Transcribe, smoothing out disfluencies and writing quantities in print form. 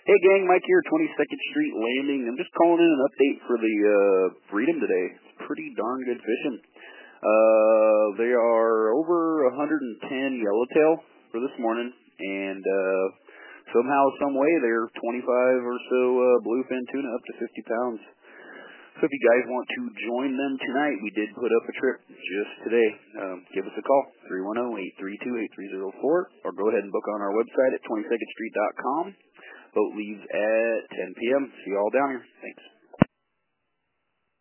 Hey gang, Mike here, 22nd Street Landing. I'm just calling in an update for the Freedom today. It's pretty darn good fishing. They are over 110 yellowtail for this morning, and somehow, some way, they're 25 or so bluefin tuna up to 50 pounds. So if you guys want to join them tonight, we did put up a trip just today. Give us a call, 310-832-8304, or go ahead and book on our website at 22ndstreet.com. Boat leaves at 10 p.m. See you all down here. Thanks.